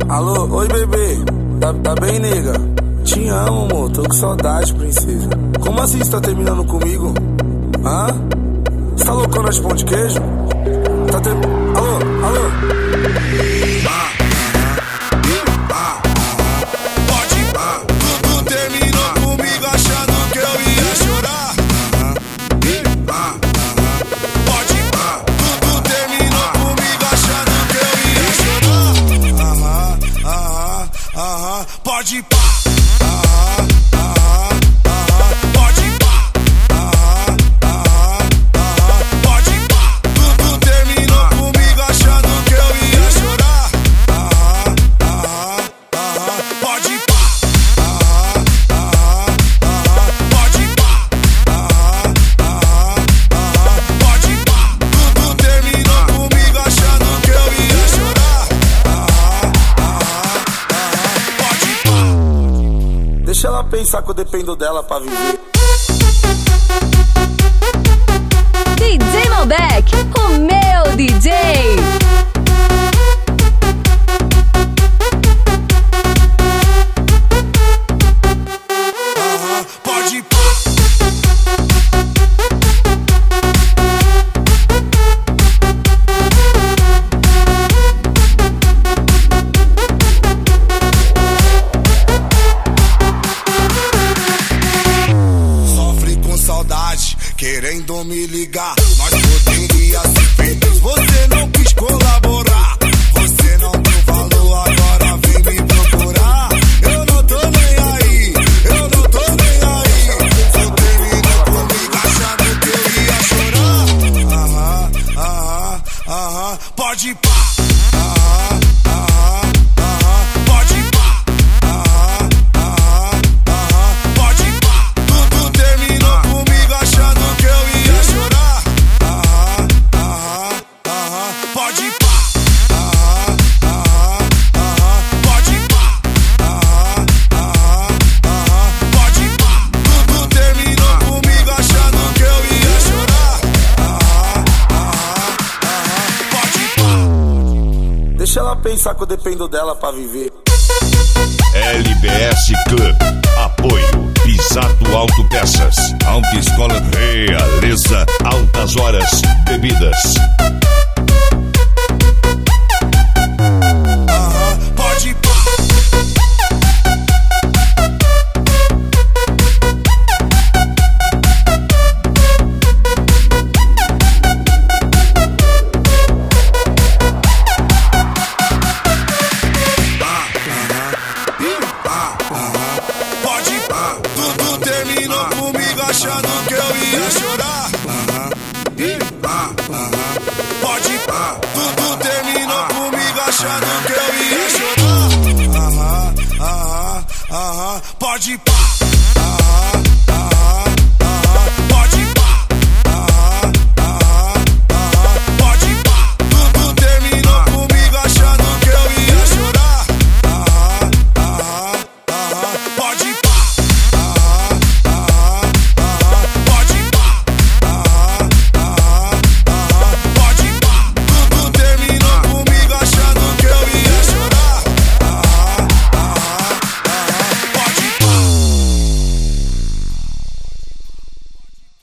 Alô, oi bebê, tá bem, nega? Te amo, amor, tô com saudade, princesa. Como assim você tá terminando comigo? Hã? Você tá loucona de pão de queijo? Alô? Pode ir, tu terminou comigo achando que eu ia chorar. Pode ir, tu terminou comigo achando que eu ia chorar. Pode ir, Deixa ela pensar que eu dependo dela pra viver. DJ Malbec, o meu DJ. pode ir, querendo me ligar, nós poderia ser feitos. Você não quis colaborar, você não deu valor, agora vem me procurar. Eu não tô nem aí, eu não tô nem aí. Você terminou comigo achando que eu ia chorar. Pode ir, Deixa ela pensar que eu dependo dela pra viver. LBS Club. Apoio Pisato Autopeças. Autoescola Realeza. Altas Horas. Bebidas. pode ir, tu terminou comigo achando que eu ia chorar. Pode ir, tu terminou comigo achando que eu ia chorar. Pode ir,